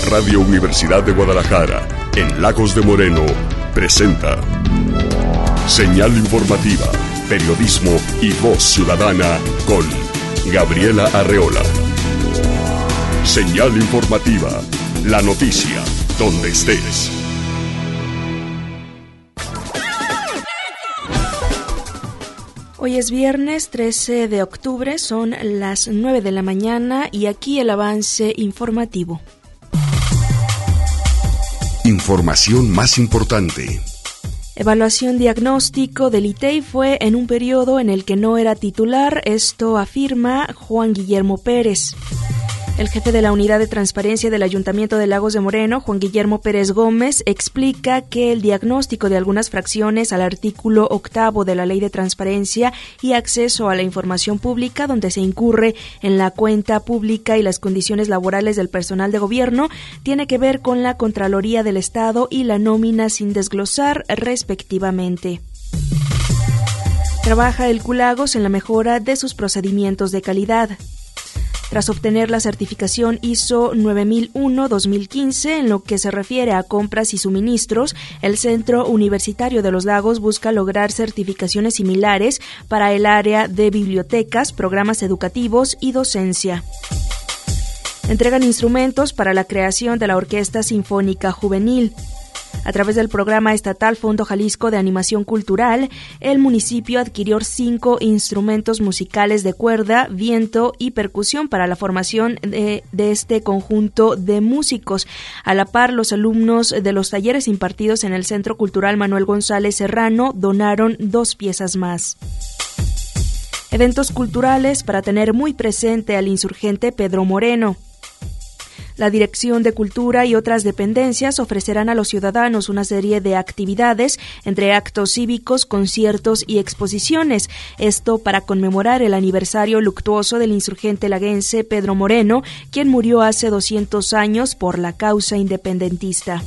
Radio Universidad de Guadalajara, en Lagos de Moreno, presenta Señal Informativa, periodismo y voz ciudadana con Gabriela Arreola. Señal Informativa, la noticia donde estés. Hoy es viernes 13 de octubre, son las 9 de la mañana y aquí el avance informativo. Información más importante. Evaluación diagnóstico del ITEI fue en un periodo en el que no era titular, esto afirma Juan Guillermo Pérez. El jefe de la Unidad de Transparencia del Ayuntamiento de Lagos de Moreno, Juan Guillermo Pérez Gómez, explica que el diagnóstico de algunas fracciones al artículo 8 de la Ley de Transparencia y Acceso a la Información Pública, donde se incurre en la cuenta pública y las condiciones laborales del personal de gobierno, tiene que ver con la Contraloría del Estado y la nómina sin desglosar, respectivamente. Trabaja el CULAGOS en la mejora de sus procedimientos de calidad. Tras obtener la certificación ISO 9001-2015 en lo que se refiere a compras y suministros, el Centro Universitario de los Lagos busca lograr certificaciones similares para el área de bibliotecas, programas educativos y docencia. Entregan instrumentos para la creación de la Orquesta Sinfónica Juvenil. A través del programa estatal Fondo Jalisco de Animación Cultural, el municipio adquirió 5 instrumentos musicales de cuerda, viento y percusión para la formación de este conjunto de músicos. A la par, los alumnos de los talleres impartidos en el Centro Cultural Manuel González Serrano donaron 2 piezas más. Eventos culturales para tener muy presente al insurgente Pedro Moreno. La Dirección de Cultura y otras dependencias ofrecerán a los ciudadanos una serie de actividades, entre actos cívicos, conciertos y exposiciones. Esto para conmemorar el aniversario luctuoso del insurgente laguense Pedro Moreno, quien murió hace 200 años por la causa independentista.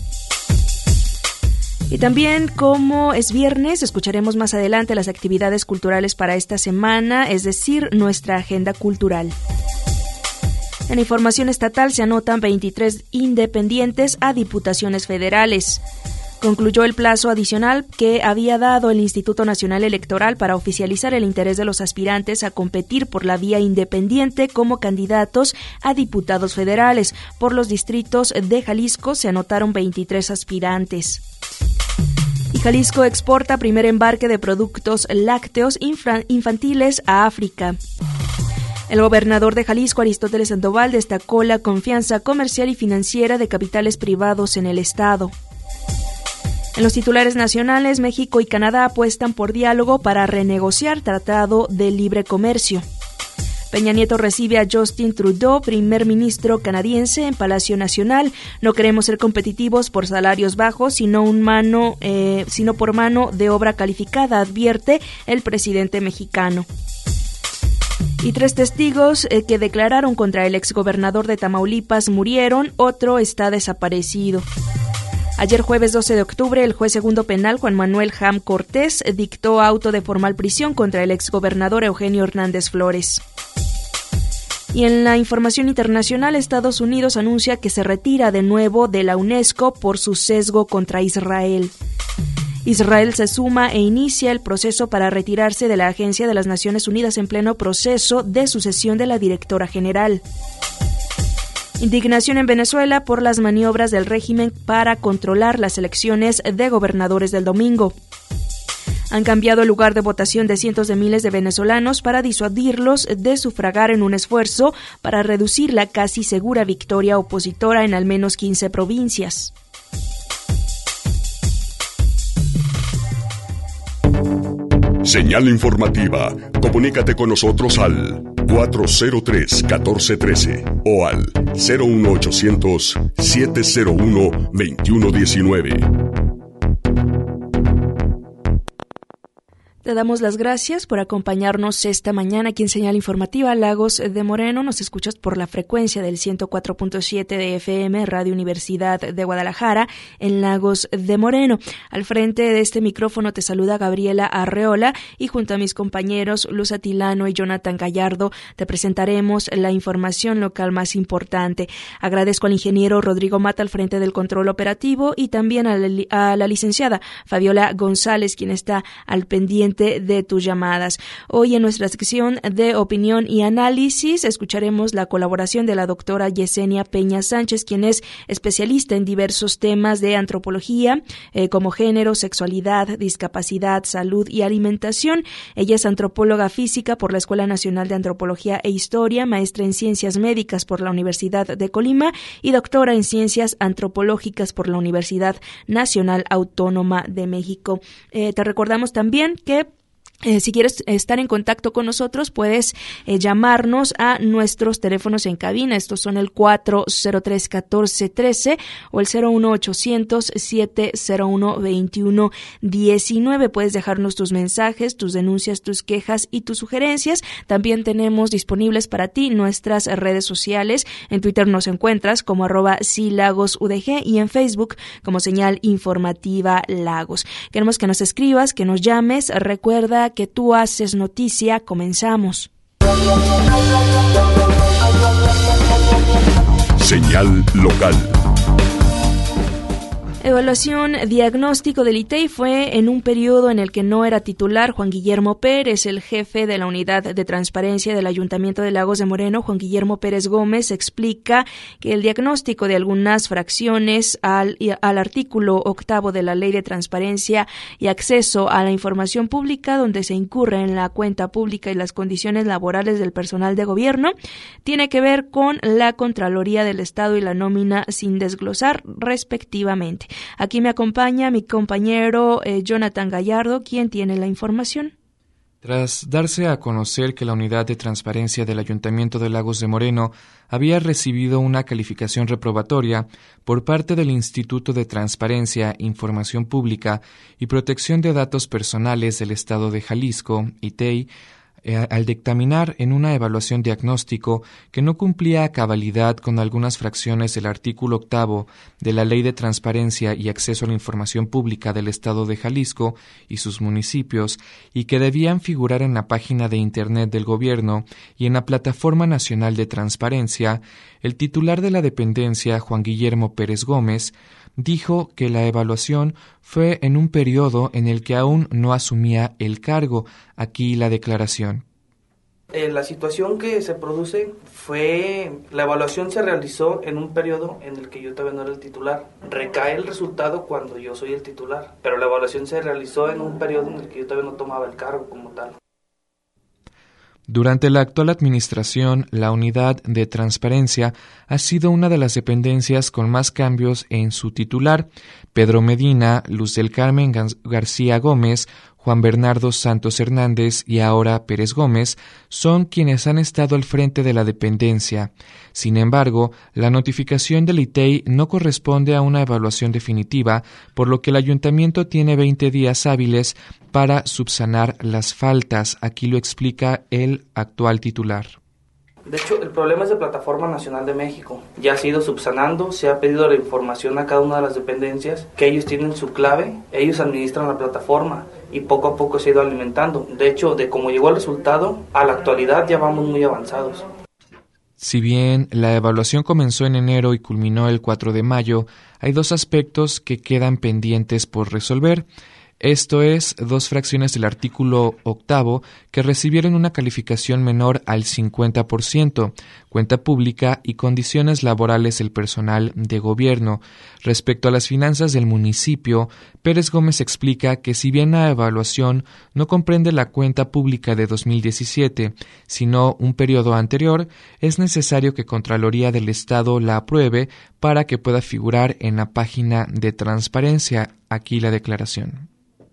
Y también, como es viernes, escucharemos más adelante las actividades culturales para esta semana, es decir, nuestra agenda cultural. En información estatal se anotan 23 independientes a diputaciones federales. Concluyó el plazo adicional que había dado el Instituto Nacional Electoral para oficializar el interés de los aspirantes a competir por la vía independiente como candidatos a diputados federales. Por los distritos de Jalisco se anotaron 23 aspirantes. Y Jalisco exporta primer embarque de productos lácteos infantiles a África. El gobernador de Jalisco, Aristóteles Sandoval, destacó la confianza comercial y financiera de capitales privados en el estado. En los titulares nacionales, México y Canadá apuestan por diálogo para renegociar Tratado de Libre Comercio. Peña Nieto recibe a Justin Trudeau, primer ministro canadiense, en Palacio Nacional. No queremos ser competitivos por salarios bajos, sino por mano de obra calificada, advierte el presidente mexicano. Y 3 testigos que declararon contra el exgobernador de Tamaulipas murieron, otro está desaparecido. Ayer jueves 12 de octubre, el juez segundo penal Juan Manuel Ham Cortés dictó auto de formal prisión contra el exgobernador Eugenio Hernández Flores. Y en la información internacional, Estados Unidos anuncia que se retira de nuevo de la UNESCO por su sesgo contra Israel. Israel se suma e inicia el proceso para retirarse de la Agencia de las Naciones Unidas en pleno proceso de sucesión de la directora general. Indignación en Venezuela por las maniobras del régimen para controlar las elecciones de gobernadores del domingo. Han cambiado el lugar de votación de cientos de miles de venezolanos para disuadirlos de sufragar en un esfuerzo para reducir la casi segura victoria opositora en al menos 15 provincias. Señal Informativa. Comunícate con nosotros al 403-1413 o al 01800-701-2119. Te damos las gracias por acompañarnos esta mañana aquí en Señal Informativa Lagos de Moreno. Nos escuchas por la frecuencia del 104.7 de FM, Radio Universidad de Guadalajara, en Lagos de Moreno. Al frente de este micrófono te saluda Gabriela Arreola y junto a mis compañeros Luz Atilano y Jonathan Gallardo te presentaremos la información local más importante. Agradezco al ingeniero Rodrigo Mata al frente del control operativo y también a la licenciada Fabiola González, quien está al pendiente de tus llamadas. Hoy en nuestra sección de opinión y análisis escucharemos la colaboración de la doctora Yesenia Peña Sánchez, quien es especialista en diversos temas de antropología, como género, sexualidad, discapacidad, salud y alimentación. Ella es antropóloga física por la Escuela Nacional de Antropología e Historia, maestra en Ciencias Médicas por la Universidad de Colima y doctora en Ciencias Antropológicas por la Universidad Nacional Autónoma de México. Te recordamos también que si quieres estar en contacto con nosotros, puedes llamarnos a nuestros teléfonos en cabina. Estos son el 403-1413 o el 01800-701-2119. Puedes dejarnos tus mensajes, tus denuncias, tus quejas y tus sugerencias. También tenemos disponibles para ti nuestras redes sociales. En Twitter nos encuentras como @silagosudg y en Facebook como Señal Informativa Lagos. Queremos que nos escribas, que nos llames. Recuerda que tú haces noticia. Comenzamos. Señal local. Evaluación diagnóstico del ITEI fue en un periodo en el que no era titular Juan Guillermo Pérez. El jefe de la Unidad de Transparencia del Ayuntamiento de Lagos de Moreno, Juan Guillermo Pérez Gómez, explica que el diagnóstico de algunas fracciones al artículo 8 de la Ley de Transparencia y Acceso a la Información Pública, donde se incurre en la cuenta pública y las condiciones laborales del personal de gobierno, tiene que ver con la Contraloría del Estado y la nómina sin desglosar respectivamente. Aquí me acompaña mi compañero Jonathan Gallardo, quien tiene la información. Tras darse a conocer que la Unidad de Transparencia del Ayuntamiento de Lagos de Moreno había recibido una calificación reprobatoria por parte del Instituto de Transparencia, Información Pública y Protección de Datos Personales del Estado de Jalisco, ITEI, al dictaminar en una evaluación diagnóstico que no cumplía a cabalidad con algunas fracciones del artículo 8 de la Ley de Transparencia y Acceso a la Información Pública del Estado de Jalisco y sus municipios, y que debían figurar en la página de Internet del Gobierno y en la Plataforma Nacional de Transparencia, el titular de la dependencia, Juan Guillermo Pérez Gómez, dijo que la evaluación fue en un periodo en el que aún no asumía el cargo. Aquí la declaración. La situación que se produce la evaluación se realizó en un periodo en el que yo todavía no era el titular. Recae el resultado cuando yo soy el titular, pero la evaluación se realizó en un periodo en el que yo todavía no tomaba el cargo como tal. Durante la actual administración, la Unidad de Transparencia ha sido una de las dependencias con más cambios en su titular. Pedro Medina, Luz del Carmen García Gómez, Juan Bernardo Santos Hernández y ahora Pérez Gómez son quienes han estado al frente de la dependencia. Sin embargo, la notificación del ITEI no corresponde a una evaluación definitiva, por lo que el ayuntamiento tiene 20 días hábiles para subsanar las faltas. Aquí lo explica el actual titular. De hecho, el problema es de Plataforma Nacional de México. Ya ha sido subsanando, se ha pedido la información a cada una de las dependencias, que ellos tienen su clave, ellos administran la plataforma y poco a poco se ha ido alimentando. De hecho, de cómo llegó el resultado, a la actualidad ya vamos muy avanzados. Si bien la evaluación comenzó en enero y culminó el 4 de mayo, hay dos aspectos que quedan pendientes por resolver. Esto es, dos fracciones del artículo 8 que recibieron una calificación menor al 50%, cuenta pública y condiciones laborales del personal de gobierno. Respecto a las finanzas del municipio, Pérez Gómez explica que si bien la evaluación no comprende la cuenta pública de 2017, sino un periodo anterior, es necesario que Contraloría del Estado la apruebe para que pueda figurar en la página de transparencia. Aquí la declaración.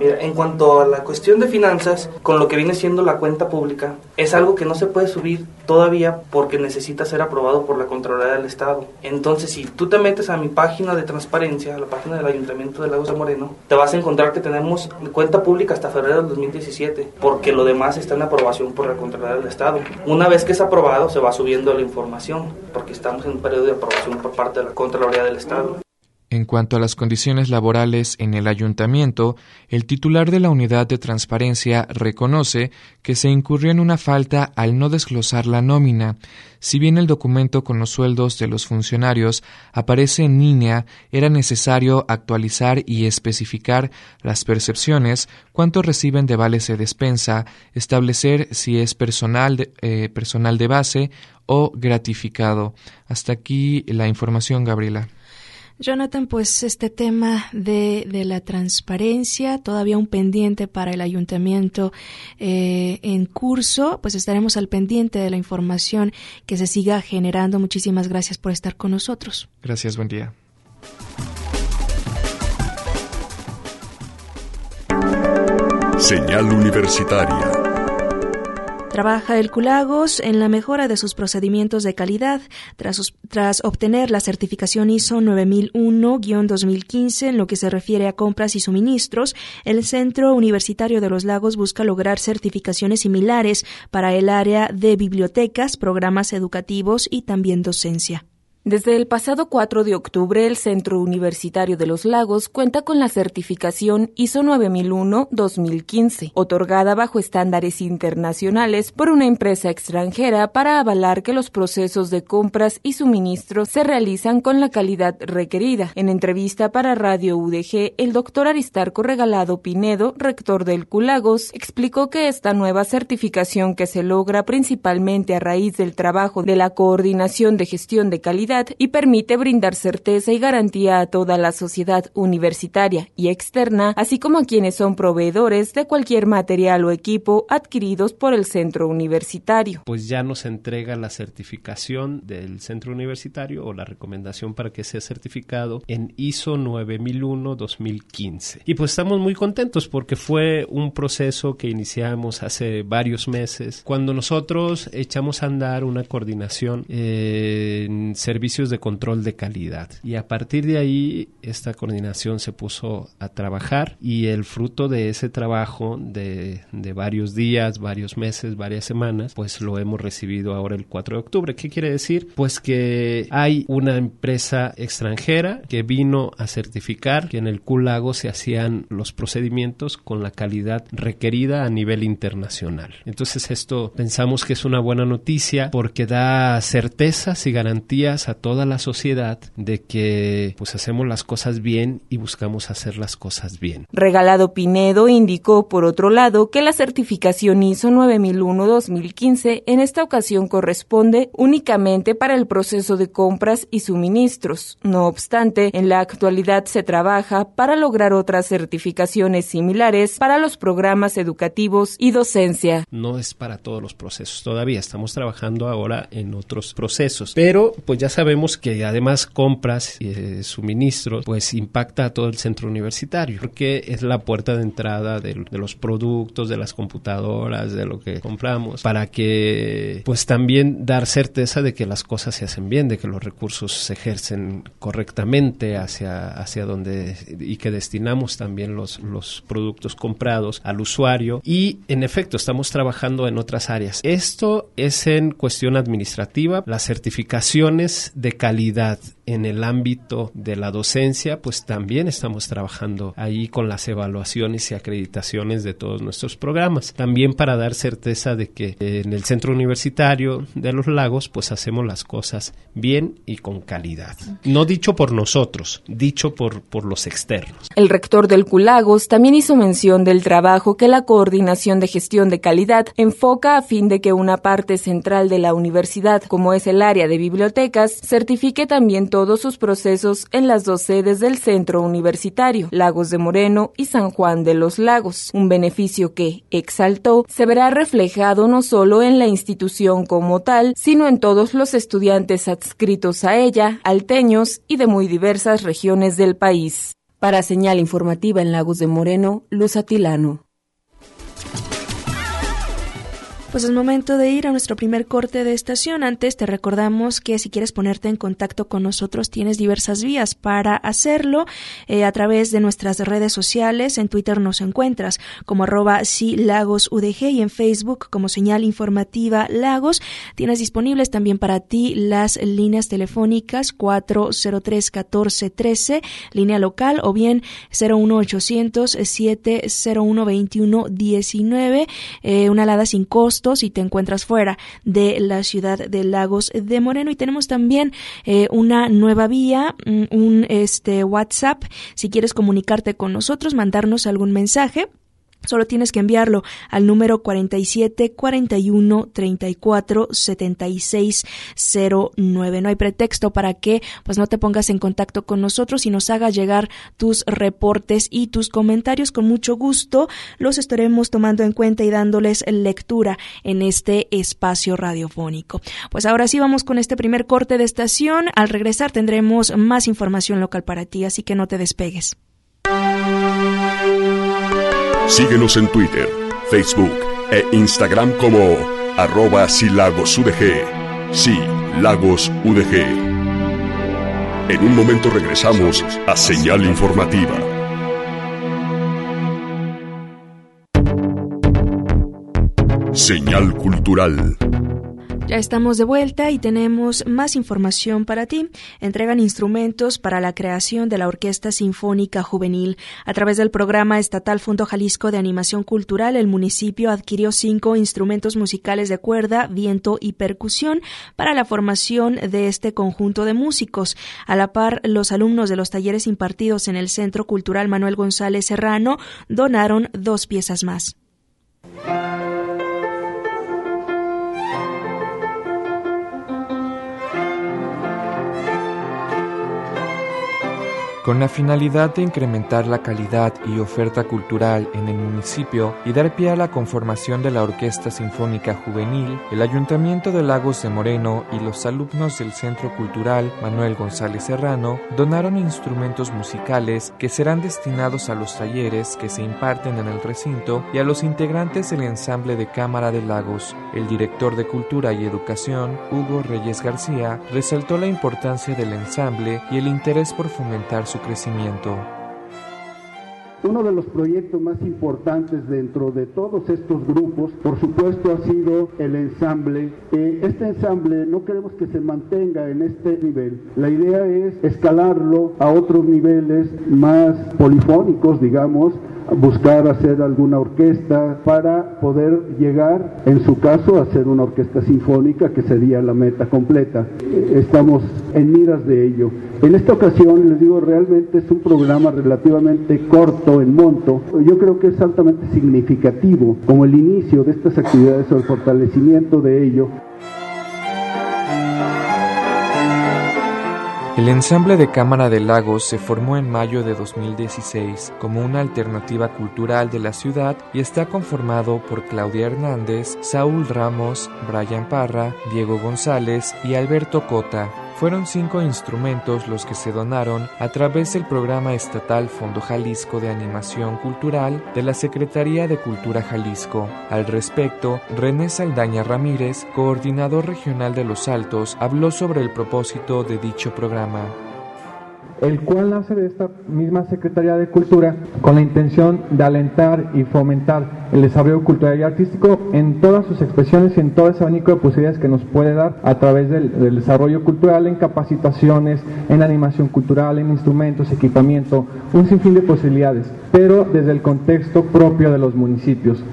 Mira, en cuanto a la cuestión de finanzas, con lo que viene siendo la cuenta pública, es algo que no se puede subir todavía porque necesita ser aprobado por la Contraloría del Estado. Entonces, si tú te metes a mi página de transparencia, a la página del Ayuntamiento de Lagos de Moreno, te vas a encontrar que tenemos cuenta pública hasta febrero del 2017, porque lo demás está en aprobación por la Contraloría del Estado. Una vez que es aprobado, se va subiendo la información, porque estamos en un periodo de aprobación por parte de la Contraloría del Estado. En cuanto a las condiciones laborales en el ayuntamiento, el titular de la unidad de transparencia reconoce que se incurrió en una falta al no desglosar la nómina. Si bien el documento con los sueldos de los funcionarios aparece en línea, era necesario actualizar y especificar las percepciones, cuánto reciben de vales de despensa, establecer si es personal de base o gratificado. Hasta aquí la información, Gabriela. Jonathan, pues este tema de la transparencia, todavía un pendiente para el ayuntamiento en curso, pues estaremos al pendiente de la información que se siga generando. Muchísimas gracias por estar con nosotros. Gracias, buen día. Señal universitaria. Trabaja el CULAGOS en la mejora de sus procedimientos de calidad tras obtener la certificación ISO 9001-2015 en lo que se refiere a compras y suministros. El Centro Universitario de los Lagos busca lograr certificaciones similares para el área de bibliotecas, programas educativos y también docencia. Desde el pasado 4 de octubre, el Centro Universitario de los Lagos cuenta con la certificación ISO 9001-2015, otorgada bajo estándares internacionales por una empresa extranjera para avalar que los procesos de compras y suministros se realizan con la calidad requerida. En entrevista para Radio UDG, el doctor Aristarco Regalado Pinedo, rector del CULAGOS, explicó que esta nueva certificación, que se logra principalmente a raíz del trabajo de la Coordinación de Gestión de Calidad, y permite brindar certeza y garantía a toda la sociedad universitaria y externa, así como a quienes son proveedores de cualquier material o equipo adquiridos por el centro universitario. Pues ya nos entrega la certificación del centro universitario o la recomendación para que sea certificado en ISO 9001-2015. Y pues estamos muy contentos porque fue un proceso que iniciamos hace varios meses, cuando nosotros echamos a andar una coordinación en servicios de control de calidad, y a partir de ahí esta coordinación se puso a trabajar, y el fruto de ese trabajo de varios días, varios meses, varias semanas, pues lo hemos recibido ahora el 4 de octubre. ¿Qué quiere decir? Pues que hay una empresa extranjera que vino a certificar que en el CULAGOS se hacían los procedimientos con la calidad requerida a nivel internacional. Entonces esto pensamos que es una buena noticia porque da certezas y garantías a toda la sociedad de que pues hacemos las cosas bien y buscamos hacer las cosas bien. Regalado Pinedo indicó, por otro lado, que la certificación ISO 9001-2015 en esta ocasión corresponde únicamente para el proceso de compras y suministros. No obstante, en la actualidad se trabaja para lograr otras certificaciones similares para los programas educativos y docencia. No es para todos los procesos, todavía estamos trabajando ahora en otros procesos, pero pues ya sabemos que además compras y suministros pues impacta a todo el centro universitario, porque es la puerta de entrada de los productos, de las computadoras, de lo que compramos, para que pues también dar certeza de que las cosas se hacen bien, de que los recursos se ejercen correctamente hacia donde, y que destinamos también los productos comprados al usuario. Y en efecto estamos trabajando en otras áreas. Esto es en cuestión administrativa. Las certificaciones de calidad en el ámbito de la docencia, pues también estamos trabajando ahí con las evaluaciones y acreditaciones de todos nuestros programas, también para dar certeza de que en el Centro Universitario de los Lagos pues hacemos las cosas bien y con calidad. No dicho por nosotros, dicho por los externos. El rector del CULAGOS también hizo mención del trabajo que la Coordinación de Gestión de Calidad enfoca a fin de que una parte central de la universidad, como es el área de bibliotecas, certifique también todos sus procesos en las dos sedes del centro universitario, Lagos de Moreno y San Juan de los Lagos, un beneficio que, exaltó, se verá reflejado no solo en la institución como tal, sino en todos los estudiantes adscritos a ella, alteños y de muy diversas regiones del país. Para Señal Informativa en Lagos de Moreno, Luz Atilano. Pues es momento de ir a nuestro primer corte de estación. Antes te recordamos que si quieres ponerte en contacto con nosotros tienes diversas vías para hacerlo a través de nuestras redes sociales. En Twitter nos encuentras como @silagosudg y en Facebook como Señal Informativa Lagos. Tienes disponibles también para ti las líneas telefónicas 403-1413, línea local, o bien 01800-701-2119, una alada sin costo si te encuentras fuera de la ciudad de Lagos de Moreno. Y tenemos también una nueva vía, un WhatsApp. Si quieres comunicarte con nosotros, mandarnos algún mensaje, solo tienes que enviarlo al número 47 41 34 76 09. No hay pretexto para que pues no te pongas en contacto con nosotros y nos hagas llegar tus reportes y tus comentarios. Con mucho gusto los estaremos tomando en cuenta y dándoles lectura en este espacio radiofónico. Pues ahora sí vamos con este primer corte de estación. Al regresar tendremos más información local para ti, así que no te despegues. Síguenos en Twitter, Facebook e Instagram como @silagosudg. Sí, Lagos UDG. En un momento regresamos a Señal Informativa. Señal Cultural. Ya estamos de vuelta y tenemos más información para ti. Entregan instrumentos para la creación de la Orquesta Sinfónica Juvenil. A través del programa estatal Fondo Jalisco de Animación Cultural, el municipio adquirió 5 instrumentos musicales de cuerda, viento y percusión para la formación de este conjunto de músicos. A la par, los alumnos de los talleres impartidos en el Centro Cultural Manuel González Serrano donaron 2 piezas más. Con la finalidad de incrementar la calidad y oferta cultural en el municipio y dar pie a la conformación de la Orquesta Sinfónica Juvenil, el Ayuntamiento de Lagos de Moreno y los alumnos del Centro Cultural Manuel González Serrano donaron instrumentos musicales que serán destinados a los talleres que se imparten en el recinto y a los integrantes del ensamble de Cámara de Lagos. El director de Cultura y Educación, Hugo Reyes García, resaltó la importancia del ensamble y el interés por fomentar su crecimiento. Uno de los proyectos más importantes dentro de todos estos grupos, por supuesto, ha sido el ensamble. Este ensamble no queremos que se mantenga en este nivel. La idea es escalarlo a otros niveles más polifónicos, digamos, buscar hacer alguna orquesta para poder llegar, en su caso, a hacer una orquesta sinfónica, que sería la meta completa. Estamos en miras de ello. En esta ocasión, les digo, realmente es un programa relativamente corto en monto. Yo creo que es altamente significativo como el inicio de estas actividades o el fortalecimiento de ello. El ensamble de Cámara de Lagos se formó en mayo de 2016 como una alternativa cultural de la ciudad y está conformado por Claudia Hernández, Saúl Ramos, Brian Parra, Diego González y Alberto Cota. Fueron 5 instrumentos los que se donaron a través del programa estatal Fondo Jalisco de Animación Cultural de la Secretaría de Cultura Jalisco. Al respecto, René Saldaña Ramírez, coordinador regional de Los Altos, habló sobre el propósito de dicho programa, el cual nace de esta misma Secretaría de Cultura con la intención de alentar y fomentar el desarrollo cultural y artístico en todas sus expresiones y en todo ese abanico de posibilidades que nos puede dar a través del desarrollo cultural, en capacitaciones, en animación cultural, en instrumentos, equipamiento, un sinfín de posibilidades, pero desde el contexto propio de los municipios.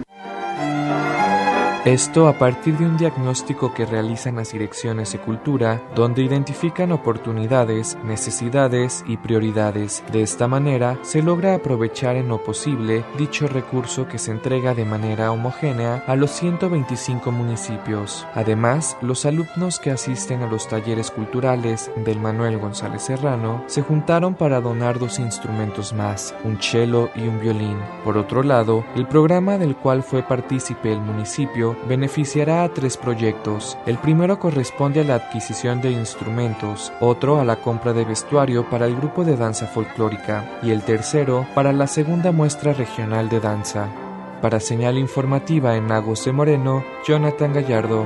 Esto a partir de un diagnóstico que realizan las direcciones de cultura, donde identifican oportunidades, necesidades y prioridades. De esta manera, se logra aprovechar en lo posible dicho recurso que se entrega de manera homogénea a los 125 municipios. Además, los alumnos que asisten a los talleres culturales del Manuel González Serrano se juntaron para donar 2 instrumentos más, un cello y un violín. Por otro lado, el programa del cual fue partícipe el municipio beneficiará a 3 proyectos. El primero corresponde a la adquisición de instrumentos, otro a la compra de vestuario para el grupo de danza folclórica y el tercero para la segunda muestra regional de danza. Para Señal Informativa en Lagos de Moreno, Jonathan Gallardo.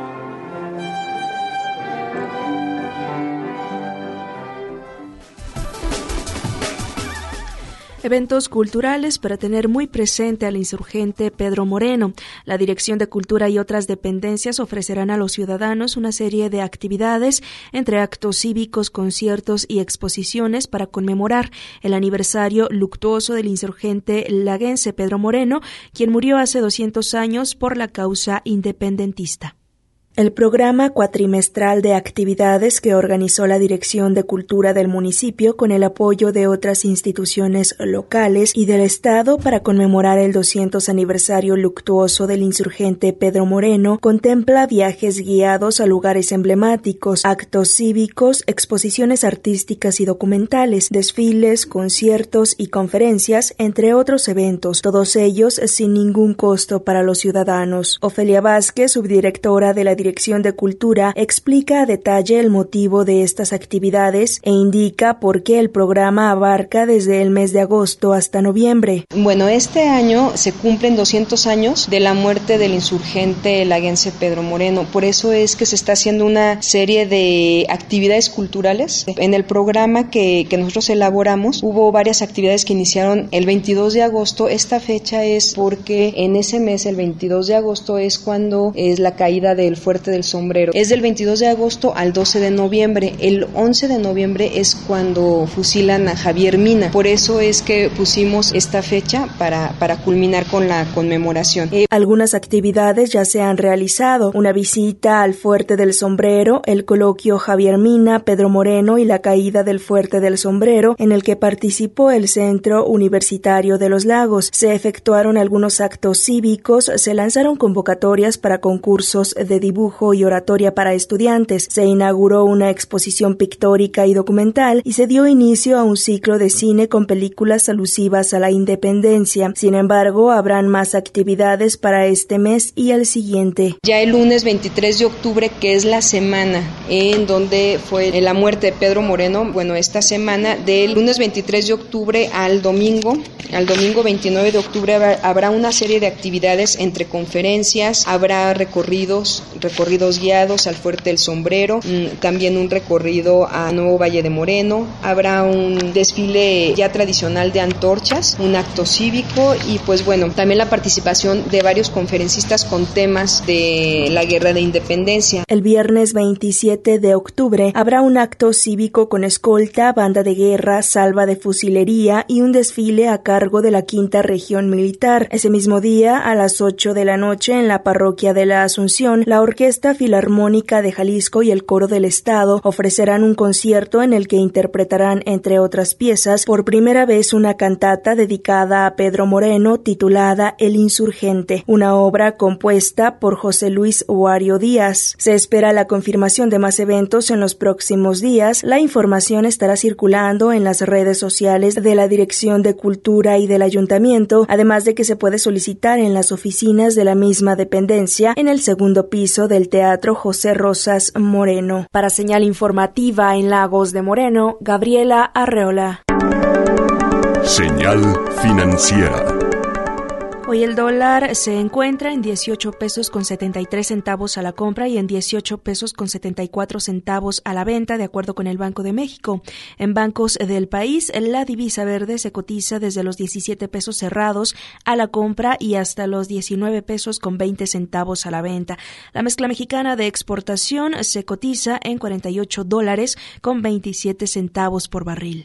Eventos culturales para tener muy presente al insurgente Pedro Moreno. La Dirección de Cultura y otras dependencias ofrecerán a los ciudadanos una serie de actividades, entre actos cívicos, conciertos y exposiciones para conmemorar el aniversario luctuoso del insurgente laguense Pedro Moreno, quien murió hace 200 años por la causa independentista. El programa cuatrimestral de actividades que organizó la Dirección de Cultura del municipio con el apoyo de otras instituciones locales y del Estado para conmemorar el 200 aniversario luctuoso del insurgente Pedro Moreno contempla viajes guiados a lugares emblemáticos, actos cívicos, exposiciones artísticas y documentales, desfiles, conciertos y conferencias, entre otros eventos, todos ellos sin ningún costo para los ciudadanos. Ofelia Vázquez, subdirectora de la Dirección de Cultura, explica a detalle el motivo de estas actividades e indica por qué el programa abarca desde el mes de agosto hasta noviembre. Bueno, este año se cumplen 200 años de la muerte del insurgente laguense Pedro Moreno. Por eso es que se está haciendo una serie de actividades culturales. En el programa que nosotros elaboramos, hubo varias actividades que iniciaron el 22 de agosto. Esta fecha es porque en ese mes, el 22 de agosto, es cuando es la caída del Fuerte del Sombrero. Es del 22 de agosto al 12 de noviembre. El 11 de noviembre es cuando fusilan a Javier Mina. Por eso es que pusimos esta fecha para culminar con la conmemoración. Algunas actividades ya se han realizado. Una visita al Fuerte del Sombrero, el coloquio Javier Mina, Pedro Moreno y la caída del Fuerte del Sombrero, en el que participó el Centro Universitario de los Lagos. Se efectuaron algunos actos cívicos, se lanzaron convocatorias para concursos de dibujo y oratoria para estudiantes, se inauguró una exposición pictórica y documental y se dio inicio a un ciclo de cine con películas alusivas a la independencia. Sin embargo, habrán más actividades para este mes y el siguiente. Ya el lunes 23 de octubre, que es la semana en donde fue la muerte de Pedro Moreno, bueno, esta semana del lunes 23 de octubre al domingo 29 de octubre habrá una serie de actividades entre conferencias, habrá recorridos guiados al Fuerte del Sombrero, también un recorrido a Nuevo Valle de Moreno, habrá un desfile ya tradicional de antorchas, un acto cívico y pues bueno, también la participación de varios conferencistas con temas de la guerra de independencia. El viernes 27 de octubre habrá un acto cívico con escolta, banda de guerra, salva de fusilería y un desfile a cargo de la 5ª Región Militar. Ese mismo día, a las 8 de la noche, en la parroquia de la Asunción, la Orquesta Filarmónica de Jalisco y el Coro del Estado ofrecerán un concierto en el que interpretarán, entre otras piezas, por primera vez una cantata dedicada a Pedro Moreno titulada El Insurgente, una obra compuesta por José Luis Huario Díaz. Se espera la confirmación de más eventos en los próximos días. La información estará circulando en las redes sociales de la Dirección de Cultura y del Ayuntamiento, además de que se puede solicitar en las oficinas de la misma dependencia en el segundo piso del Teatro José Rosas Moreno. Para Señal Informativa en Lagos de Moreno, Gabriela Arreola. Señal financiera. Hoy el dólar se encuentra en 18 pesos con 73 centavos a la compra y en 18 pesos con 74 centavos a la venta, de acuerdo con el Banco de México. En bancos del país, la divisa verde se cotiza desde los 17 pesos cerrados a la compra y hasta los 19 pesos con 20 centavos a la venta. La mezcla mexicana de exportación se cotiza en 48 dólares con 27 centavos por barril.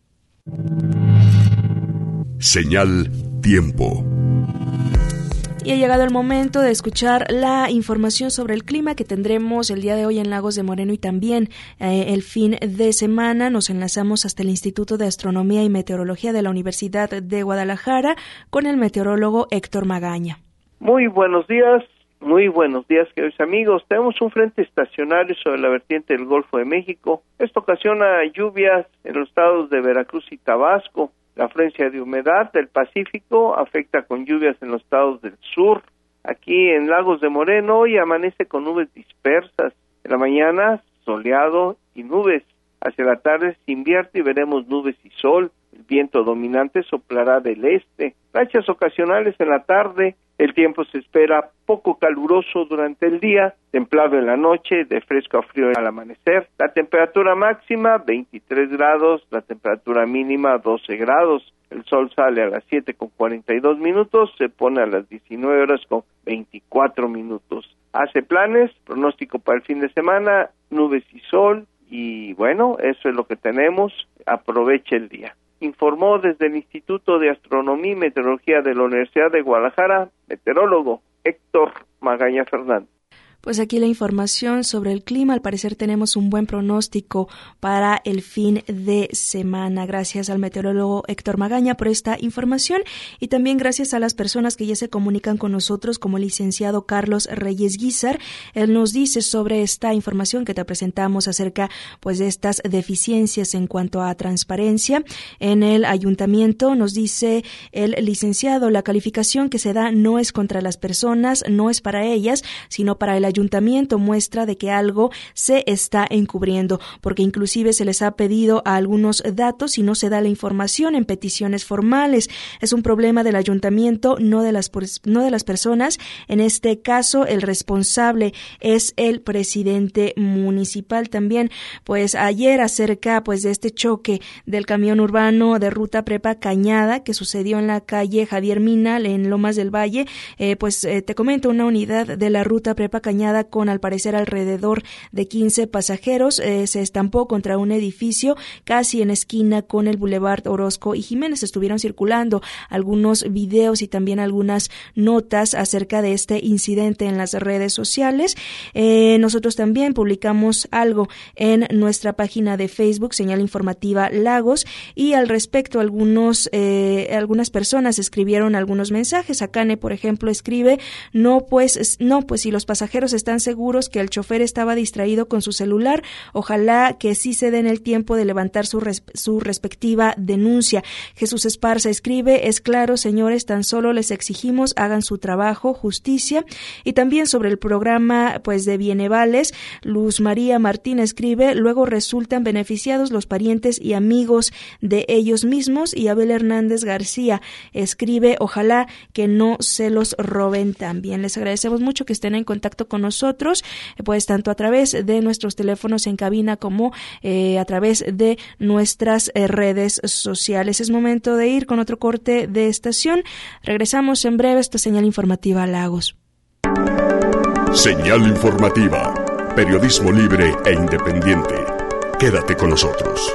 Señal tiempo. Y ha llegado el momento de escuchar la información sobre el clima que tendremos el día de hoy en Lagos de Moreno y también el fin de semana. Nos enlazamos hasta el Instituto de Astronomía y Meteorología de la Universidad de Guadalajara con el meteorólogo Héctor Magaña. Muy buenos días, queridos amigos. Tenemos un frente estacionario sobre la vertiente del Golfo de México. Esto ocasiona lluvias en los estados de Veracruz y Tabasco. La afluencia de humedad del Pacífico afecta con lluvias en los estados del sur, aquí en Lagos de Moreno. Hoy amanece con nubes dispersas. En la mañana, soleado y nubes. Hacia la tarde se invierte y veremos nubes y sol. El viento dominante soplará del este. Rachas ocasionales en la tarde. El tiempo se espera poco caluroso durante el día, templado en la noche, de fresco a frío al amanecer. La temperatura máxima 23 grados, la temperatura mínima 12 grados. El sol sale a las 7:42, se pone a las 19:24. Hace planes, pronóstico para el fin de semana, nubes y sol, y bueno, eso es lo que tenemos. Aproveche el día. Informó desde el Instituto de Astronomía y Meteorología de la Universidad de Guadalajara, meteorólogo Héctor Magaña Fernández. Pues aquí la información sobre el clima. Al parecer tenemos un buen pronóstico para el fin de semana. Gracias al meteorólogo Héctor Magaña por esta información y también gracias a las personas que ya se comunican con nosotros, como el licenciado Carlos Reyes Guizar. Él nos dice sobre esta información que te presentamos acerca pues de estas deficiencias en cuanto a transparencia en el ayuntamiento. Nos dice el licenciado, la calificación que se da no es contra las personas, no es para ellas, sino para el ayuntamiento, muestra de que algo se está encubriendo, porque inclusive se les ha pedido a algunos datos y no se da la información en peticiones formales. Es un problema del ayuntamiento, no de las personas. En este caso, el responsable es el presidente municipal. También, pues ayer acerca pues de este choque del camión urbano de ruta Prepa Cañada que sucedió en la calle Javier Minal en Lomas del Valle, te comento, una unidad de la ruta Prepa Cañada con al parecer alrededor de 15 pasajeros se estampó contra un edificio casi en esquina con el Boulevard Orozco y Jiménez. Estuvieron circulando algunos videos y también algunas notas acerca de este incidente en las redes sociales. Nosotros también publicamos algo en nuestra página de Facebook, Señal Informativa Lagos, y al respecto algunas personas escribieron algunos mensajes. Akane, por ejemplo, escribe, pues si los pasajeros están seguros que el chofer estaba distraído con su celular, ojalá que sí se den el tiempo de levantar su respectiva denuncia. Jesús Esparza escribe, es claro, señores, tan solo les exigimos hagan su trabajo, justicia. Y también sobre el programa pues de Bienevales, Luz María Martín escribe, luego resultan beneficiados los parientes y amigos de ellos mismos. Y Abel Hernández García escribe, ojalá que no se los roben también. Les agradecemos mucho que estén en contacto con nosotros, pues tanto a través de nuestros teléfonos en cabina como a través de nuestras redes sociales. Es momento de ir con otro corte de estación. Regresamos en breve. Esta Señal Informativa Lagos. Señal Informativa, periodismo libre e independiente. Quédate con nosotros.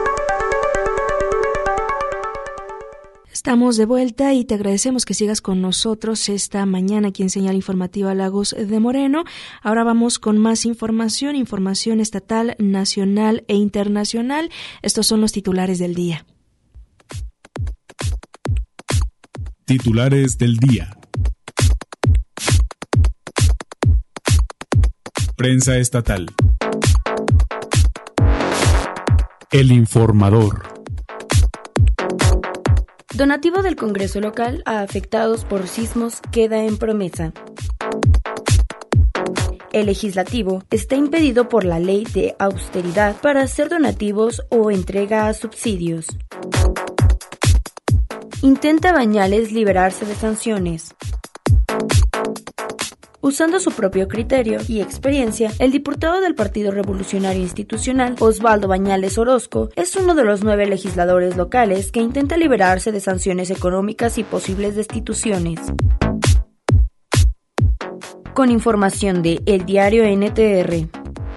Estamos de vuelta y te agradecemos que sigas con nosotros esta mañana aquí en Señal Informativa Lagos de Moreno. Ahora vamos con más información estatal, nacional e internacional. Estos son los titulares del día. Titulares del día. Prensa estatal. El Informador. Donativo del Congreso local a afectados por sismos queda en promesa. El legislativo está impedido por la ley de austeridad para hacer donativos o entrega a subsidios. Intenta Bañales liberarse de sanciones. Usando su propio criterio y experiencia, el diputado del Partido Revolucionario Institucional, Osvaldo Bañales Orozco, es uno de los 9 legisladores locales que intenta liberarse de sanciones económicas y posibles destituciones. Con información de El Diario NTR.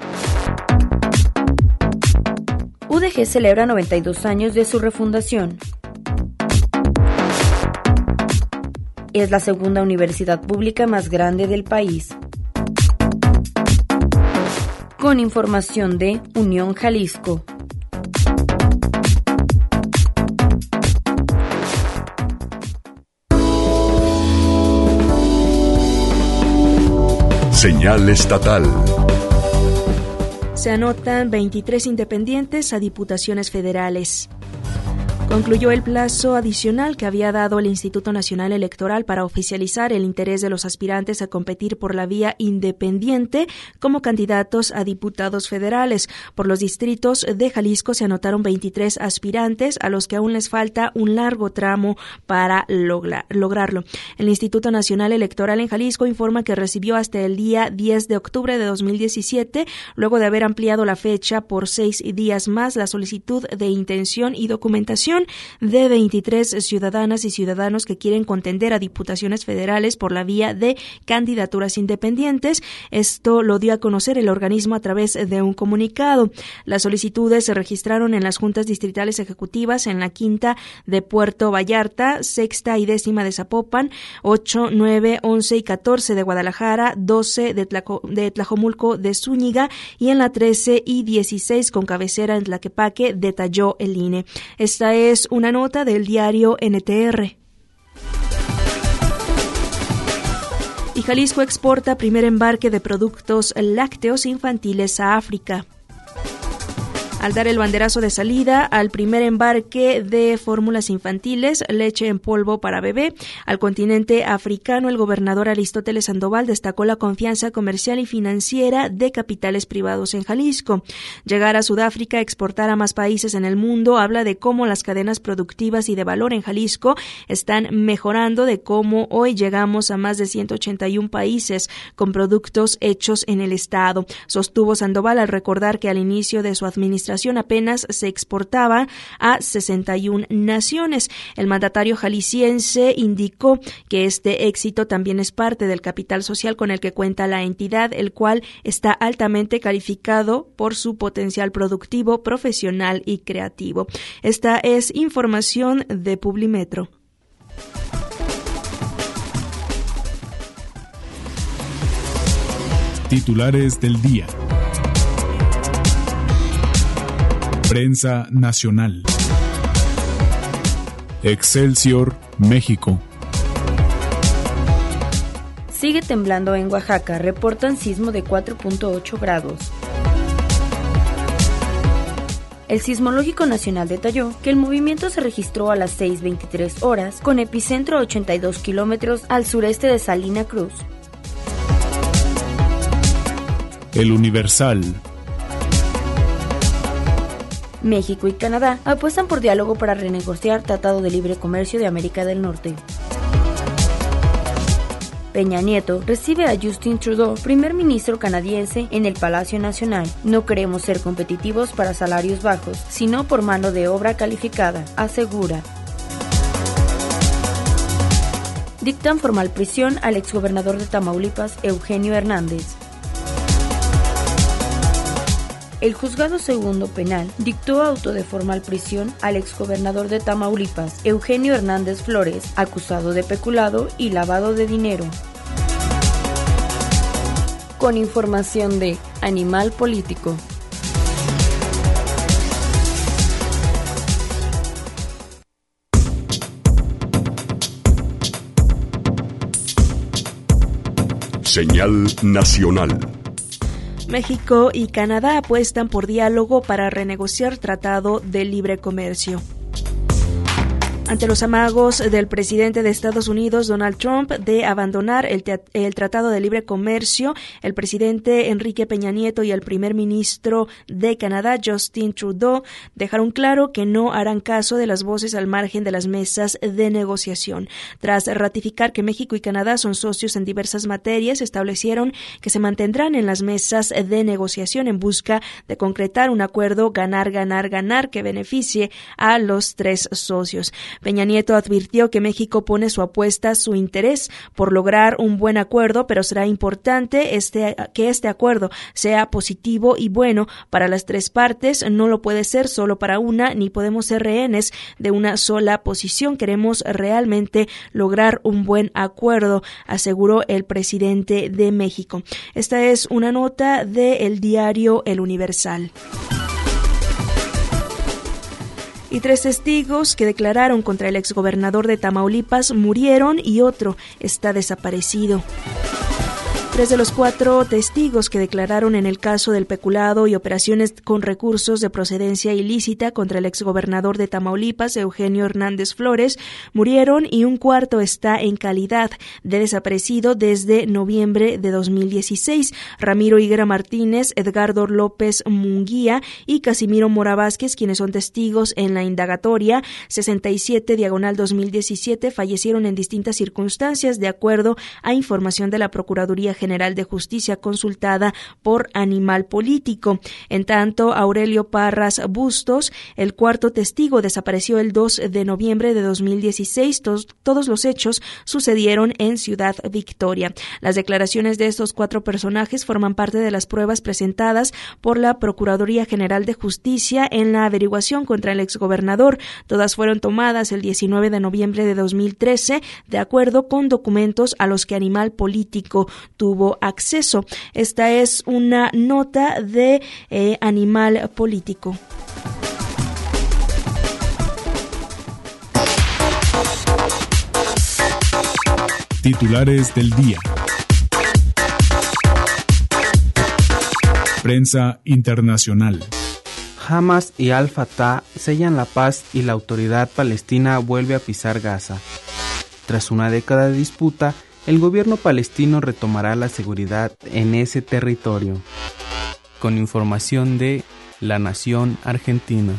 UDG celebra 92 años de su refundación. Es la segunda universidad pública más grande del país. Con información de Unión Jalisco. Señal estatal. Se anotan 23 independientes a diputaciones federales. Concluyó el plazo adicional que había dado el Instituto Nacional Electoral para oficializar el interés de los aspirantes a competir por la vía independiente como candidatos a diputados federales. Por los distritos de Jalisco se anotaron 23 aspirantes, a los que aún les falta un largo tramo para lograrlo. El Instituto Nacional Electoral en Jalisco informa que recibió hasta el día 10 de octubre de 2017, luego de haber ampliado la fecha por 6 días más, la solicitud de intención y documentación de 23 ciudadanas y ciudadanos que quieren contender a diputaciones federales por la vía de candidaturas independientes. Esto lo dio a conocer el organismo a través de un comunicado. Las solicitudes se registraron en las juntas distritales ejecutivas en la 5ª de Puerto Vallarta, 6ª y 10ª de Zapopan, 8, 9, 11 y 14 de Guadalajara, 12 de Tlajomulco de Zúñiga y en la 13 y 16 con cabecera en Tlaquepaque, detalló el INE. Esta es una nota del diario NTR. Y Jalisco exporta primer embarque de productos lácteos infantiles a África. Al dar el banderazo de salida al primer embarque de fórmulas infantiles, leche en polvo para bebé, al continente africano, el gobernador Aristóteles Sandoval destacó la confianza comercial y financiera de capitales privados en Jalisco. Llegar a Sudáfrica, exportar a más países en el mundo, habla de cómo las cadenas productivas y de valor en Jalisco están mejorando, de cómo hoy llegamos a más de 181 países con productos hechos en el estado. Sostuvo Sandoval al recordar que al inicio de su administración apenas se exportaba a 61 naciones. El mandatario jalisciense indicó que este éxito también es parte del capital social con el que cuenta la entidad, el cual está altamente calificado por su potencial productivo, profesional y creativo. Esta es información de Publimetro. Titulares del día. Prensa nacional. Excelsior, México. Sigue temblando en Oaxaca, reportan sismo de 4.8 grados. El Sismológico Nacional detalló que el movimiento se registró a las 6:23 horas, con epicentro a 82 kilómetros al sureste de Salina Cruz. El Universal. México y Canadá apuestan por diálogo para renegociar Tratado de Libre Comercio de América del Norte. Peña Nieto recibe a Justin Trudeau, primer ministro canadiense, en el Palacio Nacional. No queremos ser competitivos para salarios bajos, sino por mano de obra calificada, asegura. Dictan formal prisión al exgobernador de Tamaulipas, Eugenio Hernández. El Juzgado Segundo Penal dictó auto de formal prisión al exgobernador de Tamaulipas, Eugenio Hernández Flores, acusado de peculado y lavado de dinero. Con información de Animal Político. Señal nacional. México y Canadá apuestan por diálogo para renegociar Tratado de Libre Comercio. Ante los amagos del presidente de Estados Unidos, Donald Trump, de abandonar el Tratado de Libre Comercio, el presidente Enrique Peña Nieto y el primer ministro de Canadá, Justin Trudeau, dejaron claro que no harán caso de las voces al margen de las mesas de negociación. Tras ratificar que México y Canadá son socios en diversas materias, establecieron que se mantendrán en las mesas de negociación en busca de concretar un acuerdo ganar-ganar-ganar que beneficie a los tres socios. Peña Nieto advirtió que México pone su apuesta, su interés por lograr un buen acuerdo, pero será importante que este acuerdo sea positivo y bueno para las tres partes. No lo puede ser solo para una, ni podemos ser rehenes de una sola posición. Queremos realmente lograr un buen acuerdo, aseguró el presidente de México. Esta es una nota del diario El Universal. Y 3 testigos que declararon contra el exgobernador de Tamaulipas murieron y otro está desaparecido. 3 de los 4 testigos que declararon en el caso del peculado y operaciones con recursos de procedencia ilícita contra el exgobernador de Tamaulipas, Eugenio Hernández Flores, murieron y un cuarto está en calidad de desaparecido desde noviembre de 2016. Ramiro Higuera Martínez, Edgardo López Munguía y Casimiro Mora Vázquez, quienes son testigos en la indagatoria 67/2017, fallecieron en distintas circunstancias, de acuerdo a información de la Procuraduría General de Justicia consultada por Animal Político. En tanto, Aurelio Parras Bustos, el cuarto testigo, desapareció el 2 de noviembre de 2016. Todos los hechos sucedieron en Ciudad Victoria. Las declaraciones de estos 4 personajes forman parte de las pruebas presentadas por la Procuraduría General de Justicia en la averiguación contra el exgobernador. Todas fueron tomadas el 19 de noviembre de 2013, de acuerdo con documentos a los que Animal Político tuvo acceso. Esta es una nota de Animal Político. Titulares del día. Prensa internacional. Hamas y Al-Fatah sellan la paz y la autoridad palestina vuelve a pisar Gaza. Tras una década de disputa, el gobierno palestino retomará la seguridad en ese territorio. Con información de La Nación Argentina.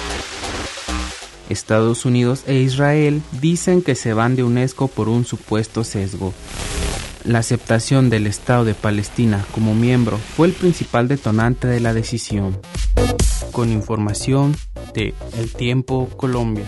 Estados Unidos e Israel dicen que se van de UNESCO por un supuesto sesgo. La aceptación del Estado de Palestina como miembro fue el principal detonante de la decisión. Con información de El Tiempo Colombia.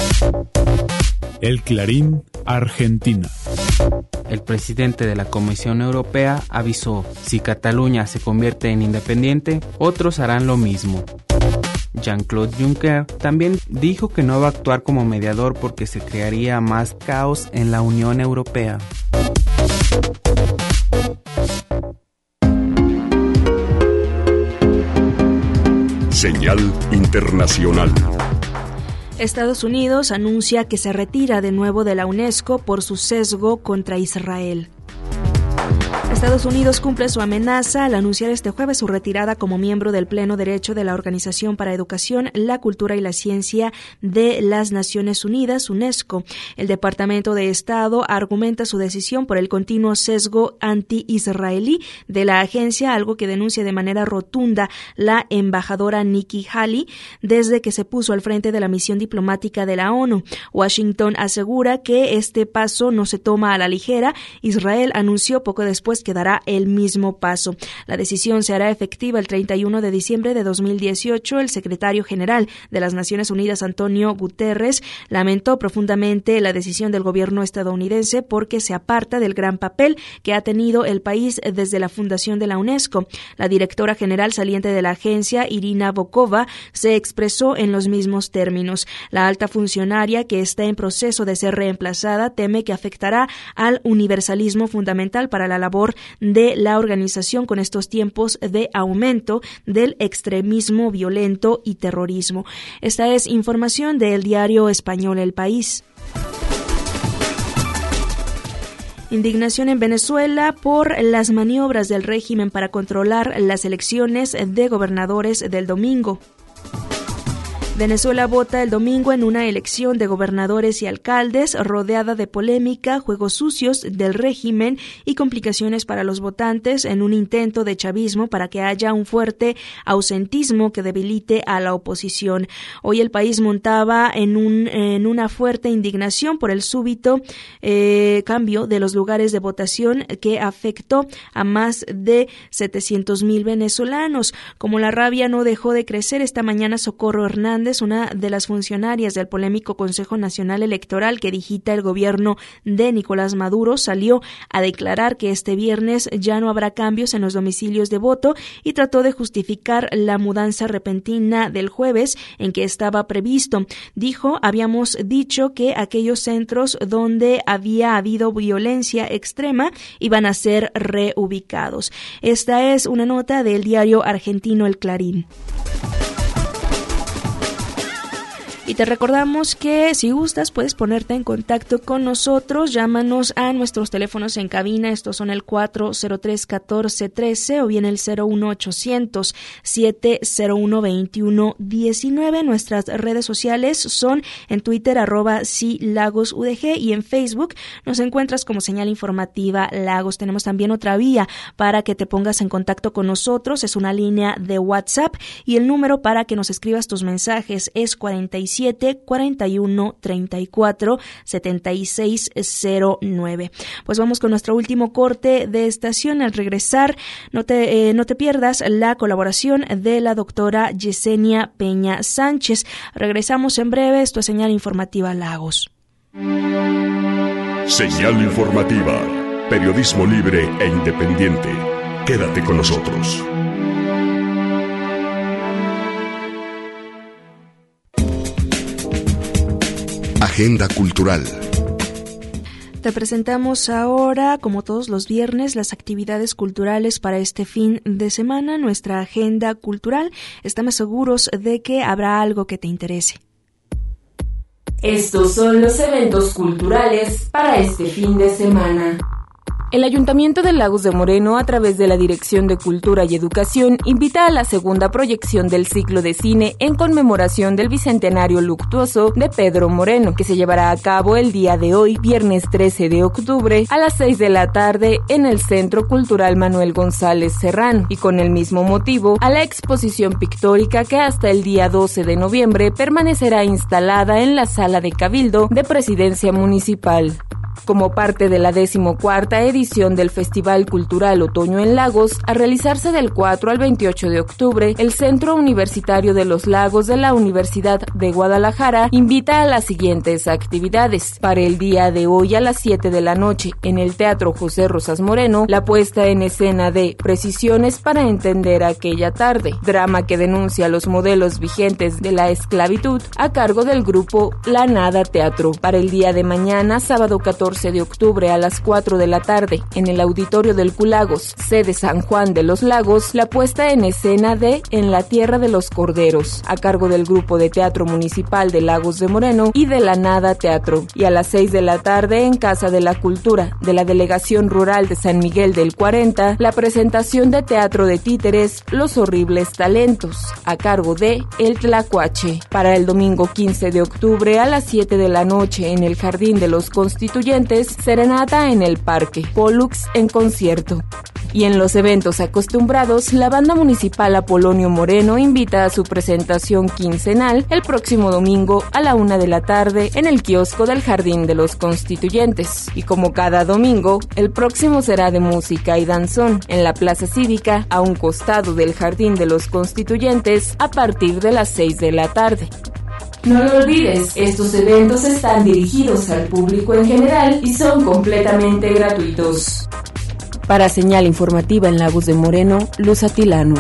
El Clarín Argentina. El presidente de la Comisión Europea avisó, si Cataluña se convierte en independiente, otros harán lo mismo. Jean-Claude Juncker también dijo que no va a actuar como mediador porque se crearía más caos en la Unión Europea. Señal internacional. Estados Unidos anuncia que se retira de nuevo de la UNESCO por su sesgo contra Israel. Estados Unidos cumple su amenaza al anunciar este jueves su retirada como miembro del pleno derecho de la Organización para Educación, la Cultura y la Ciencia de las Naciones Unidas, UNESCO. El Departamento de Estado argumenta su decisión por el continuo sesgo anti-israelí de la agencia, algo que denuncia de manera rotunda la embajadora Nikki Haley desde que se puso al frente de la misión diplomática de la ONU. Washington asegura que este paso no se toma a la ligera. Israel anunció poco después que dará el mismo paso. La decisión se hará efectiva el 31 de diciembre de 2018. El secretario general de las Naciones Unidas, Antonio Guterres, lamentó profundamente la decisión del gobierno estadounidense porque se aparta del gran papel que ha tenido el país desde la fundación de la UNESCO. La directora general saliente de la agencia, Irina Bokova, se expresó en los mismos términos. La alta funcionaria, que está en proceso de ser reemplazada, teme que afectará al universalismo fundamental para la labor de la organización con estos tiempos de aumento del extremismo violento y terrorismo. Esta es información del diario español El País. Indignación en Venezuela por las maniobras del régimen para controlar las elecciones de gobernadores del domingo. Venezuela vota el domingo en una elección de gobernadores y alcaldes rodeada de polémica, juegos sucios del régimen y complicaciones para los votantes en un intento de chavismo para que haya un fuerte ausentismo que debilite a la oposición. Hoy el país montaba en una fuerte indignación por el súbito cambio de los lugares de votación que afectó a más de 700,000 venezolanos. Como la rabia no dejó de crecer, esta mañana Socorro Hernández, una de las funcionarias del polémico Consejo Nacional Electoral que digita el gobierno de Nicolás Maduro, salió a declarar que este viernes ya no habrá cambios en los domicilios de voto y trató de justificar la mudanza repentina del jueves en que estaba previsto. Dijo, habíamos dicho que aquellos centros donde había habido violencia extrema iban a ser reubicados. Esta es una nota del diario argentino El Clarín. Y te recordamos que si gustas puedes ponerte en contacto con nosotros, llámanos a nuestros teléfonos en cabina, estos son el 403-1413 o bien el 01800-701-2119. Nuestras redes sociales son en Twitter @silagosudg y en Facebook nos encuentras como Señal Informativa Lagos. Tenemos también otra vía para que te pongas en contacto con nosotros, es una línea de WhatsApp y el número para que nos escribas tus mensajes es 47 41 34 7609. Pues vamos con nuestro último corte de estación. Al regresar, no te pierdas la colaboración de la doctora Yesenia Peña Sánchez. Regresamos en breve, esto es Señal Informativa Lagos. Señal Informativa, periodismo libre e independiente. Quédate con nosotros. Agenda cultural. Te presentamos ahora, como todos los viernes, las actividades culturales para este fin de semana, nuestra agenda cultural. Estamos seguros de que habrá algo que te interese. Estos son los eventos culturales para este fin de semana. El Ayuntamiento de Lagos de Moreno, a través de la Dirección de Cultura y Educación, invita a la segunda proyección del ciclo de cine en conmemoración del bicentenario luctuoso de Pedro Moreno, que se llevará a cabo el día de hoy, viernes 13 de octubre, a las 6 de la tarde en el Centro Cultural Manuel González Serrano, y con el mismo motivo a la exposición pictórica que hasta el día 12 de noviembre permanecerá instalada en la Sala de Cabildo de Presidencia Municipal. Como parte de la 14ª edición del Festival Cultural Otoño en Lagos, a realizarse del 4 al 28 de octubre, el Centro Universitario de los Lagos de la Universidad de Guadalajara invita a las siguientes actividades. Para el día de hoy a las 7 de la noche, en el Teatro José Rosas Moreno, la puesta en escena de Precisiones para entender aquella tarde, drama que denuncia los modelos vigentes de la esclavitud, a cargo del grupo La Nada Teatro. Para el día de mañana, sábado 14 de octubre a las 4 de la tarde, en el Auditorio del Culagos, sede San Juan de los Lagos, la puesta en escena de En la Tierra de los Corderos, a cargo del Grupo de Teatro Municipal de Lagos de Moreno y de La Nada Teatro. Y a las 6 de la tarde, en Casa de la Cultura de la Delegación Rural de San Miguel del 40, la presentación de teatro de títeres Los Horribles Talentos, a cargo de El Tlacuache. Para el domingo 15 de octubre a las 7 de la noche, en el Jardín de los Constituyentes, serenata en el Parque, Pollux en concierto. Y en los eventos acostumbrados, la Banda Municipal Apolonio Moreno invita a su presentación quincenal el próximo domingo a la 1 de la tarde en el kiosco del Jardín de los Constituyentes. Y como cada domingo, el próximo será de música y danzón en la Plaza Cívica, a un costado del Jardín de los Constituyentes, a partir de las 6 de la tarde. No lo olvides, estos eventos están dirigidos al público en general y son completamente gratuitos. Para Señal Informativa en Lagos de Moreno, Luz Atilano.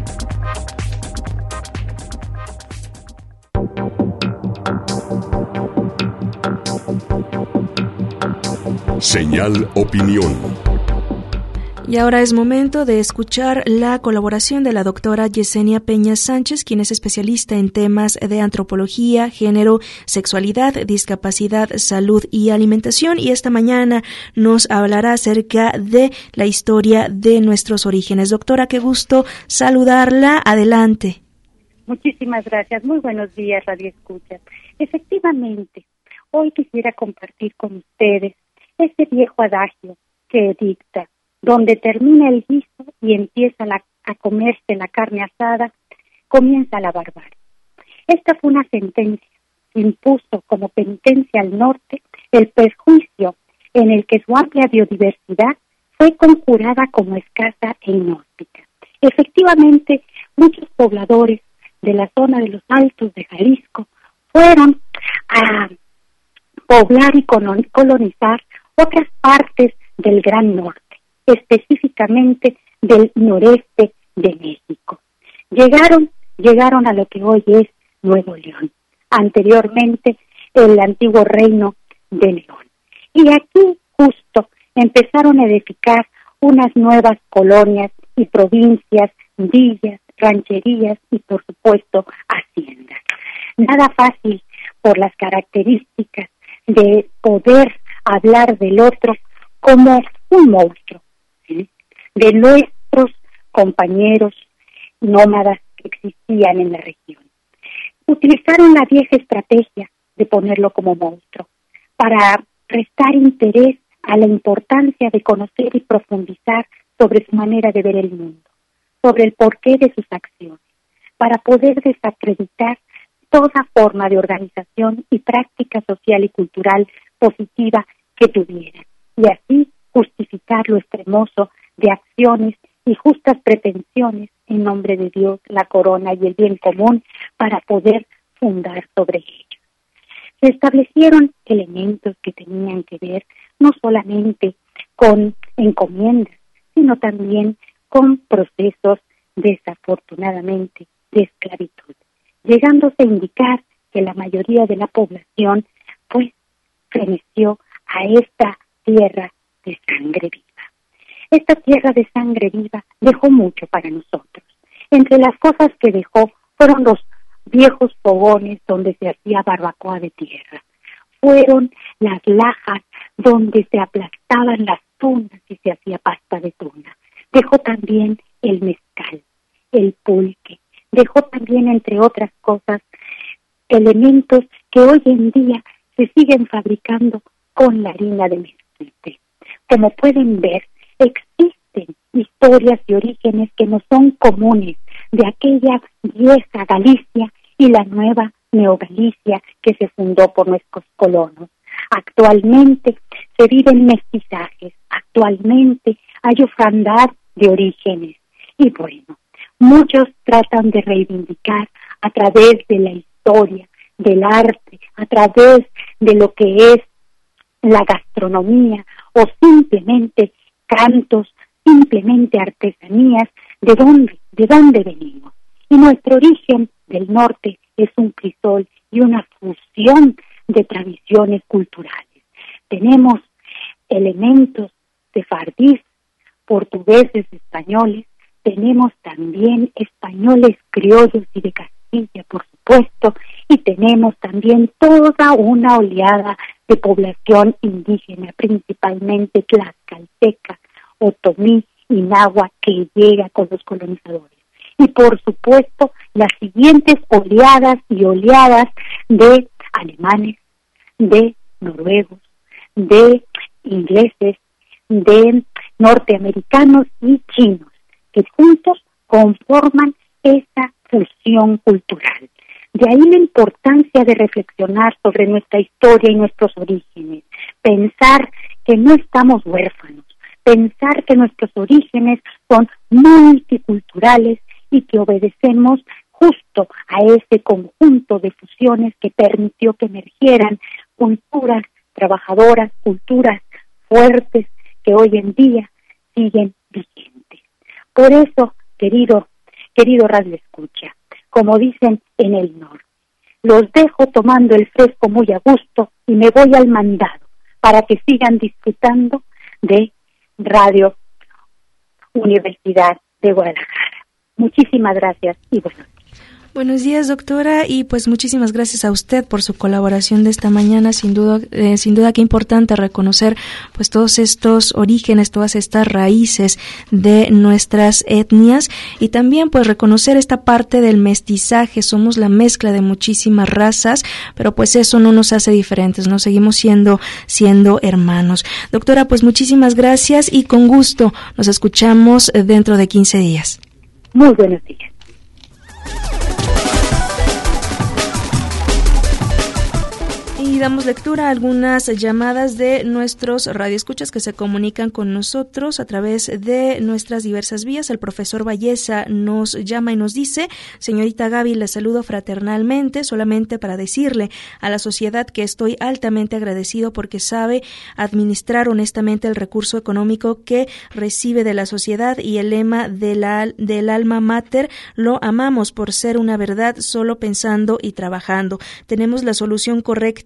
Señal Opinión. Y ahora es momento de escuchar la colaboración de la doctora Yesenia Peña Sánchez, quien es especialista en temas de antropología, género, sexualidad, discapacidad, salud y alimentación. Y esta mañana nos hablará acerca de la historia de nuestros orígenes. Doctora, qué gusto saludarla. Adelante. Muchísimas gracias. Muy buenos días, Radio Escuchas. Efectivamente, hoy quisiera compartir con ustedes este viejo adagio que dicta: donde termina el guiso y empieza a comerse la carne asada, comienza la barbarie. Esta fue una sentencia que impuso como penitencia al norte el perjuicio en el que su amplia biodiversidad fue conjurada como escasa e inhóspita. Efectivamente, muchos pobladores de la zona de los Altos de Jalisco fueron a poblar y colonizar otras partes del Gran Norte, específicamente del noreste de México. Llegaron a lo que hoy es Nuevo León, anteriormente el antiguo reino de León. Y aquí justo empezaron a edificar unas nuevas colonias y provincias, villas, rancherías y por supuesto haciendas. Nada fácil por las características de poder hablar del otro como un monstruo, ¿sí?, de nuestros compañeros nómadas que existían en la región. Utilizaron la vieja estrategia de ponerlo como monstruo para prestar interés a la importancia de conocer y profundizar sobre su manera de ver el mundo, sobre el porqué de sus acciones, para poder desacreditar toda forma de organización y práctica social y cultural positiva que tuvieran, y así justificar lo extremoso de acciones y justas pretensiones en nombre de Dios, la corona y el bien común para poder fundar sobre ellos. Se establecieron elementos que tenían que ver no solamente con encomiendas, sino también con procesos, desafortunadamente, de esclavitud, llegándose a indicar que la mayoría de la población, pues, feneció a esta tierra de sangre viva. Esta tierra de sangre viva dejó mucho para nosotros. Entre las cosas que dejó fueron los viejos fogones donde se hacía barbacoa de tierra, fueron las lajas donde se aplastaban las tunas y se hacía pasta de tuna. Dejó también el mezcal, el pulque, dejó también, entre otras cosas, elementos que hoy en día se siguen fabricando con la harina de mezquite. Como pueden ver, existen historias y orígenes que no son comunes de aquella vieja Galicia y la nueva Neogalicia que se fundó por nuestros colonos. Actualmente se viven mestizajes, actualmente hay orfandad de orígenes. Y bueno, muchos tratan de reivindicar a través de la historia, del arte, a través de lo que es la gastronomía o simplemente cantos, simplemente artesanías, de dónde venimos. Y nuestro origen del norte es un crisol y una fusión de tradiciones culturales. Tenemos elementos sefardíes, portugueses, españoles, tenemos también españoles criollos y de Castilla, por supuesto, y tenemos también toda una oleada de población indígena, principalmente tlaxcalteca, otomí y náhuatl, que llega con los colonizadores. Y por supuesto, las siguientes oleadas y oleadas de alemanes, de noruegos, de ingleses, de norteamericanos y chinos, que juntos conforman esa fusión cultural. De ahí la importancia de reflexionar sobre nuestra historia y nuestros orígenes, pensar que no estamos huérfanos, pensar que nuestros orígenes son multiculturales y que obedecemos justo a ese conjunto de fusiones que permitió que emergieran culturas trabajadoras, culturas fuertes que hoy en día siguen vigentes. Por eso, querido Radio Escucha, como dicen en el norte, los dejo tomando el fresco muy a gusto y me voy al mandado para que sigan disfrutando de Radio Universidad de Guadalajara. Muchísimas gracias y buenos días. Buenos días, doctora, y pues muchísimas gracias a usted por su colaboración de esta mañana. Sin duda qué importante reconocer pues todos estos orígenes, todas estas raíces de nuestras etnias y también pues reconocer esta parte del mestizaje. Somos la mezcla de muchísimas razas, pero pues eso no nos hace diferentes, ¿no? Seguimos siendo hermanos. Doctora, pues muchísimas gracias y con gusto nos escuchamos dentro de 15 días. Muy buenos días. Y damos lectura a algunas llamadas de nuestros radioescuchas que se comunican con nosotros a través de nuestras diversas vías. El profesor Valleza nos llama y nos dice: señorita Gaby, le saludo fraternalmente, solamente para decirle a la sociedad que estoy altamente agradecido porque sabe administrar honestamente el recurso económico que recibe de la sociedad, y el lema del alma mater, lo amamos por ser una verdad, solo pensando y trabajando. Tenemos la solución correcta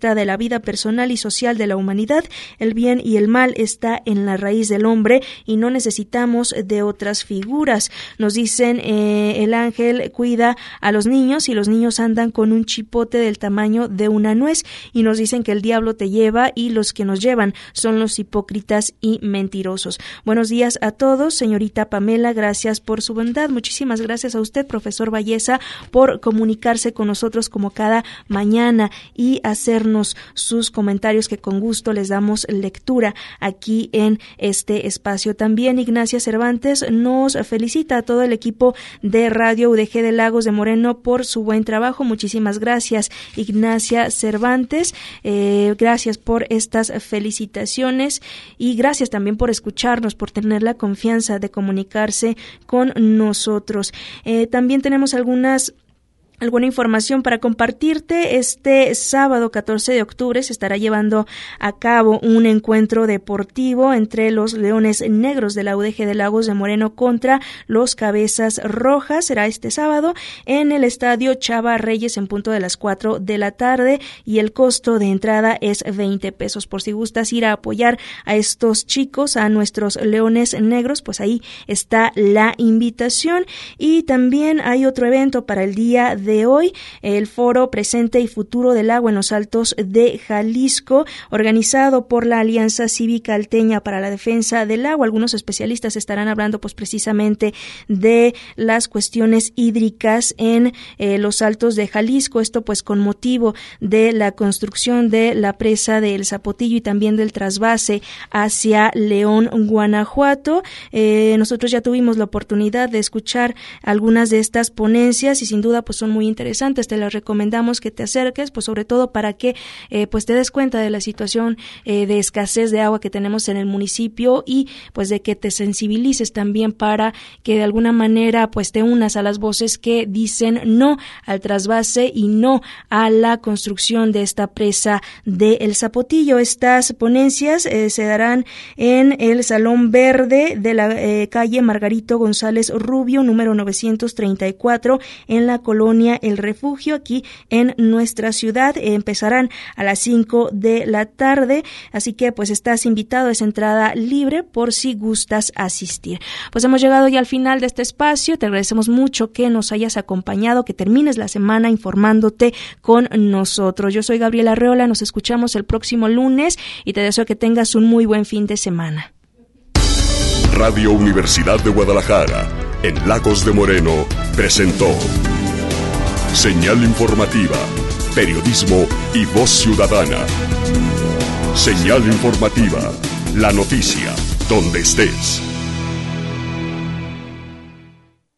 acerca de la vida personal y social de la humanidad. El bien y el mal está en la raíz del hombre y no necesitamos de otras figuras. Nos dicen, el ángel cuida a los niños y los niños andan con un chipote del tamaño de una nuez, y nos dicen que el diablo te lleva y los que nos llevan son los hipócritas y mentirosos. Buenos días a todos, señorita Pamela, gracias por su bondad. Muchísimas gracias a usted, profesor Valleza, por comunicarse con nosotros como cada mañana y hacernos sus comentarios, que con gusto les damos lectura aquí en este espacio. También Ignacia Cervantes nos felicita a todo el equipo de Radio UDG de Lagos de Moreno por su buen trabajo. Muchísimas gracias, Ignacia Cervantes. Gracias por estas felicitaciones y gracias también por escucharnos, por tener la confianza de comunicarse con nosotros. También tenemos alguna información para compartirte. Este sábado 14 de octubre se estará llevando a cabo un encuentro deportivo entre los Leones Negros de la UDG de Lagos de Moreno contra los Cabezas Rojas. Será este sábado en el Estadio Chava Reyes en punto de las 4 de la tarde y el costo de entrada es 20 pesos. Por si gustas ir a apoyar a estos chicos, a nuestros Leones Negros, pues ahí está la invitación. Y también hay otro evento para el día de hoy, el Foro Presente y Futuro del Agua en los Altos de Jalisco, organizado por la Alianza Cívica Alteña para la Defensa del Agua. Algunos especialistas estarán hablando pues precisamente de las cuestiones hídricas en los Altos de Jalisco, esto pues con motivo de la construcción de la presa del Zapotillo y también del trasvase hacia León, Guanajuato. Nosotros ya tuvimos la oportunidad de escuchar algunas de estas ponencias y sin duda pues son muy interesantes. Te las recomendamos que te acerques, pues sobre todo para que pues te des cuenta de la situación de escasez de agua que tenemos en el municipio y pues de que te sensibilices también para que de alguna manera pues te unas a las voces que dicen no al trasvase y no a la construcción de esta presa de El Zapotillo. Estas ponencias se darán en el Salón Verde de la calle Margarito González Rubio, número 934, en la colonia El Refugio, aquí en nuestra ciudad. Empezarán a las 5 de la tarde, así que pues estás invitado, es entrada libre por si gustas asistir. Pues hemos llegado ya al final de este espacio, te agradecemos mucho que nos hayas acompañado, que termines la semana informándote con nosotros. Yo soy Gabriela Arreola, nos escuchamos el próximo lunes y te deseo que tengas un muy buen fin de semana. Radio Universidad de Guadalajara, en Lagos de Moreno, presentó Señal informativa, periodismo y voz ciudadana. Señal informativa, la noticia, donde estés.